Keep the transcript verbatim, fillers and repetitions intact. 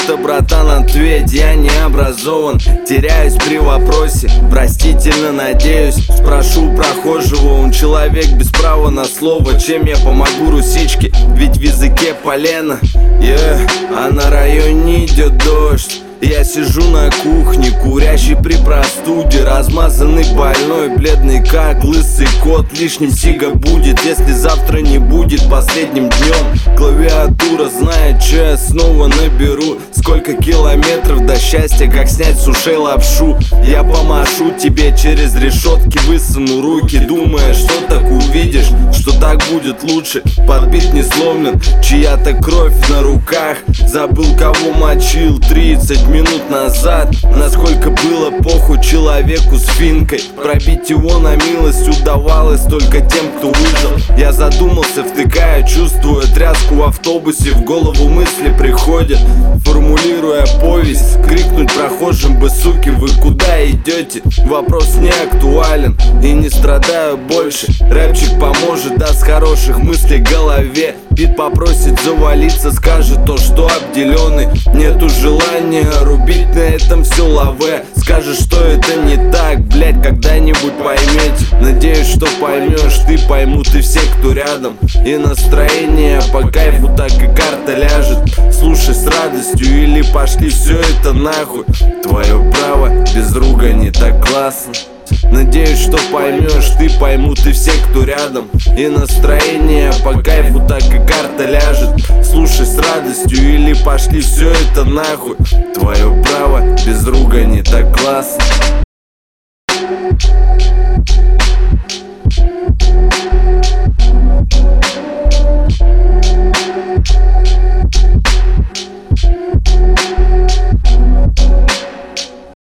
просто, братан, ответь, я не образован. Теряюсь при вопросе, простительно надеюсь. Спрошу прохожего, он человек без права на слово. Чем я помогу русичке, ведь в языке полено. Yeah. А на районе идет дождь. Я сижу на кухне, курящий при простуде, размазанный, больной, бледный как лысый кот. Лишним сига будет, если завтра не будет последним днем. Клавиатура знает, что я снова наберу. Сколько километров до счастья, как снять с ушей лапшу. Я помашу тебе через решетки, высуну руки, думая, что так увидишь, что так будет лучше. Подбит не сломлен, чья-то кровь на руках. Забыл, кого мочил тридцать минут назад. Насколько было похуй человеку с финкой. Пробить его на милость удавалось только тем, кто выжил. Я задумался, втыкая, чувствуя тряску в автобусе. В голову мысли приходят, формулируя повесть. Крикнуть прохожим бы: суки, вы куда идете? Вопрос не актуален и не страдаю больше. Рэпчик поможет, даст хороших мыслей в голове. Бит попросит завалиться, скажет то, что обделенный. Нету желания рубить на этом все лаве. Скажешь, что это не так, блять, когда-нибудь поймете. Надеюсь, что поймешь, ты поймут и все, кто рядом. И настроение по кайфу так и карта ляжет. Слушай с радостью или пошли все это нахуй. Твое право, без ругани так классно. Надеюсь, что поймешь, ты поймут и все, кто рядом. И настроение по кайфу так и карта ляжет. Слушай с радостью или пошли все это нахуй. Твое право, без ругани так классно.